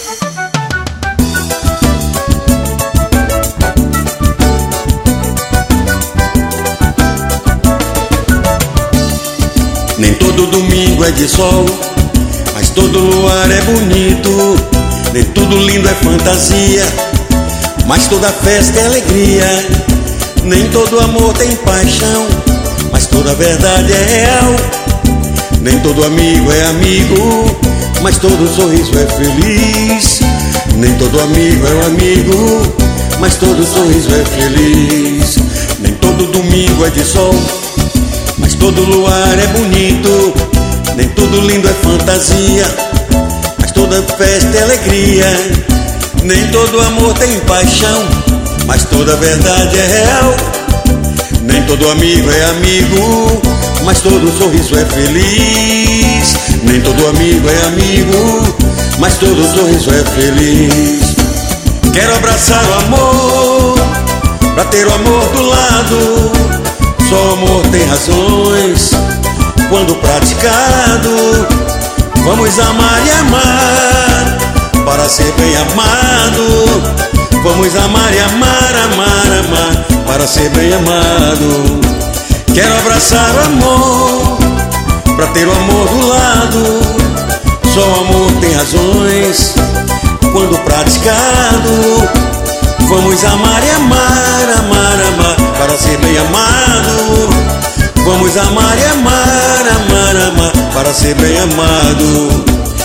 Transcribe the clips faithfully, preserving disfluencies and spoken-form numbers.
Nem todo domingo é de sol, mas todo luar é bonito. Nem tudo lindo é fantasia, mas toda festa é alegria. Nem todo amor tem paixão, mas toda verdade é real. Nem todo amigo é amigo, mas todo sorriso é feliz. Nem todo amigo é um amigo, mas todo sorriso é feliz. Nem todo domingo é de sol, mas todo luar é bonito. Nem tudo lindo é fantasia, mas toda festa é alegria. Nem todo amor tem paixão, mas toda verdade é real. Nem todo amigo é amigo, mas todo sorriso é feliz. Nem todo amigo é amigo, mas todo sorriso é feliz. Quero abraçar o amor, pra ter o amor do lado. Só o amor tem razões quando praticado. Vamos amar e amar para ser bem amado. Vamos amar e amar, amar, amar para ser bem amado. Quero abraçar o amor pra ter o amor do lado. Só o amor tem razões quando praticado. Vamos amar e amar, amar, amar para ser bem amado. Vamos amar e amar, amar, amar para ser bem amado.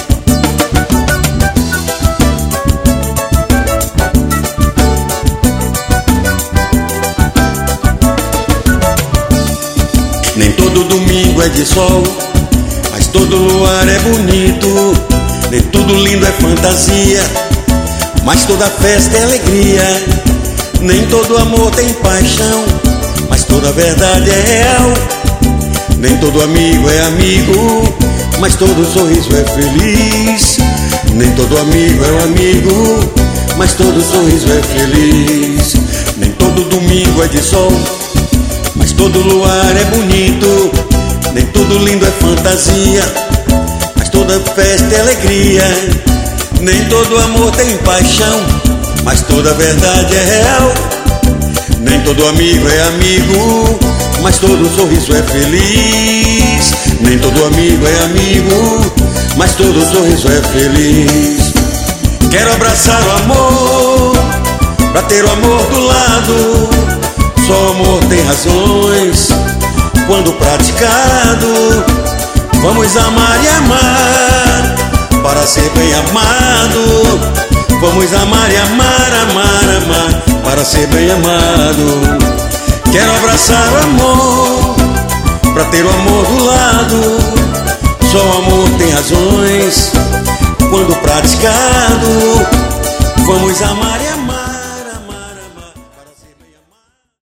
Nem todo domingo é de sol, mas todo luar é bonito. Nem tudo lindo é fantasia, mas toda festa é alegria. Nem todo amor tem paixão, mas toda verdade é real. Nem todo amigo é amigo, mas todo sorriso é feliz. Nem todo amigo é um amigo, mas todo sorriso é feliz. Nem todo domingo é de sol, mas todo luar é bonito. Nem tudo lindo é fantasia, mas toda festa é alegria. Nem todo amor tem paixão, mas toda verdade é real. Nem todo amigo é amigo, mas todo sorriso é feliz. Nem todo amigo é amigo, mas todo sorriso é feliz. Quero abraçar o amor pra ter o amor do lado. Só o amor tem razões quando praticado. Vamos amar e amar para ser bem amado. Vamos amar e amar, amar, amar para ser bem amado. Quero abraçar o amor pra ter o amor do lado. Só o amor tem razões quando praticado. Vamos amar